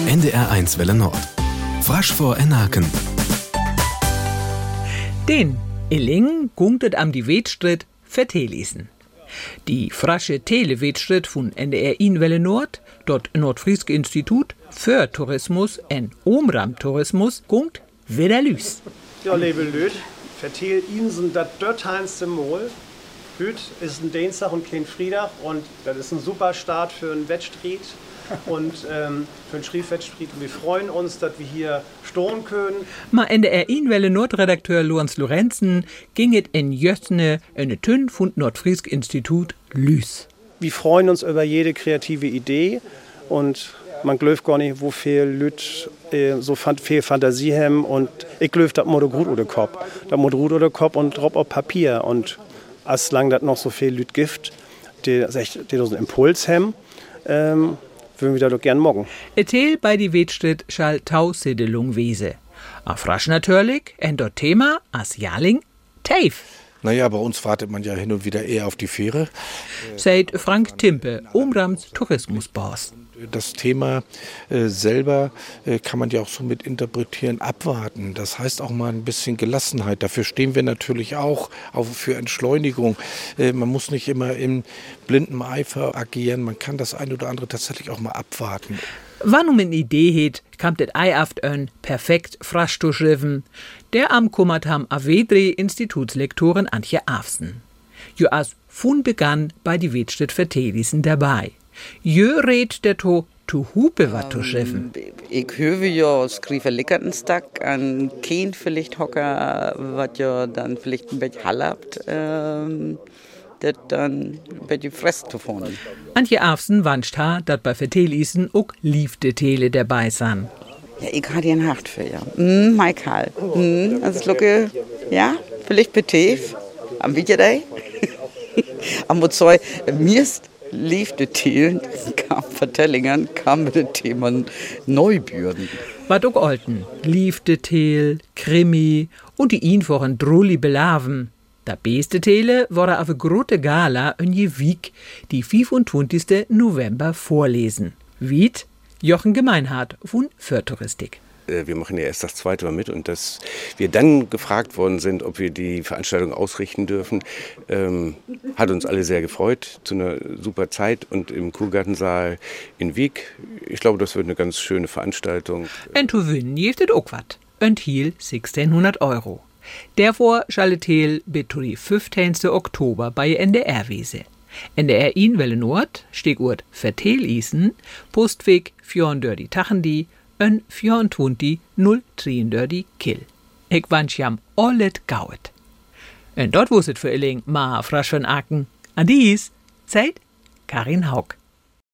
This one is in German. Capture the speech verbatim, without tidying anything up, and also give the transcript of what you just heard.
N D R eins Welle Nord. Frasch vor Enaken. Den Illing gunktet am die Wetstritt vertelisen. Die frasche Telewetstritt von N D R eins Welle Nord, dort Nordfrieske Institut für Tourismus en Omram-Tourismus, gunkt wieder lüs. Ja, liebe Lüd, vertel Ihnen das dörteinste Mol. Heute ist ein Dienstag und kein Freitag und das ist ein super Start für einen Wettstritt und ähm, für einen Schriefwettstritt. Wir freuen uns, dass wir hier stoßen können. Ma N D R eins Welle Nord-Redakteur Lorenz Lorenzen ging es in Jössne eine Tünn von Nordfriesk Institut lüs. Wir freuen uns über jede kreative Idee und man glaubt gar nicht, wo viel Lüt äh, so viel Fantasie haben und ich glaube, das muss gut oder Kopf. Das muss gut oder Kopf und drauf auf Papier und als lang das noch so viel Lüt gibt, die, die so einen Impuls haben, ähm, würden wir da doch gern morgen. Etel bei die Wetstritt schall Tausedelung wese. A frasch natürlich, en dort Thema as Jahrling Teif. Naja, bei uns wartet man ja hin und wieder eher auf die Fähre. Sagt Frank Timpe, Omrams Tourismusboss. Das Thema äh, selber äh, kann man ja auch so mit interpretieren, abwarten. Das heißt auch mal ein bisschen Gelassenheit. Dafür stehen wir natürlich auch, auch für Entschleunigung. Äh, man muss nicht immer im blinden Eifer agieren. Man kann das ein oder andere tatsächlich auch mal abwarten. Wann um eine Idee het, kam det eiaft ein perfekt frasch zu schriven. Der am kummert ham Avedri Institutslektorin Antje Afsen. Jo as fun begann bei die Wetstritt vertelisen dabei. Jö red der to to hupe wat zu schriven. Ich höre ja skrive lickertenstag an kein vielleicht hocker, wat ja dann vielleicht ein bisschen hallabt, ähm, das dann ein bisschen fress zu fahren. Antje Afsen wünscht ha, dat bei vertelisen auch liefde Tele dabei san. Ja, ich hatte ein Hart für ja. Mm, Michael. Mm, also lucke, ja, vielleicht beteef. Am Videodei. Am Mozoi, mir ist lief de Telen, kam Vertellingen, kam mit dem Thema Neubürden. Wat auch Olten, lief de Tel, Krimi und die einfachen Drulli belaven. Da beste Tele wurde auf a grote Gala in Jewik, die fünfundzwanzigsten November vorlesen. Wied Jochen Gemeinhardt von Förtouristik. Wir machen ja erst das zweite Mal mit und dass wir dann gefragt worden sind, ob wir die Veranstaltung ausrichten dürfen, ähm, hat uns alle sehr gefreut, zu einer super Zeit und im Kurgartensaal in Wiek. Ich glaube, das wird eine ganz schöne Veranstaltung. En zu gewinnen jeftet auch wat. Und hiel sechzehnhundert Euro. Davor schallet Tel bis zum fünfzehnten Oktober bei N D R Wese. N D R eins Welle Nord, Stichwort Vertelisen, Postweg vierundvierzig Tachandi, en vierundzwanzig null dreiundvierzig Kill. Ich wünsch jam allet gauet. Und dort wusset für Illing ma frasch von Aken. An dies, Zeit Karin Haug.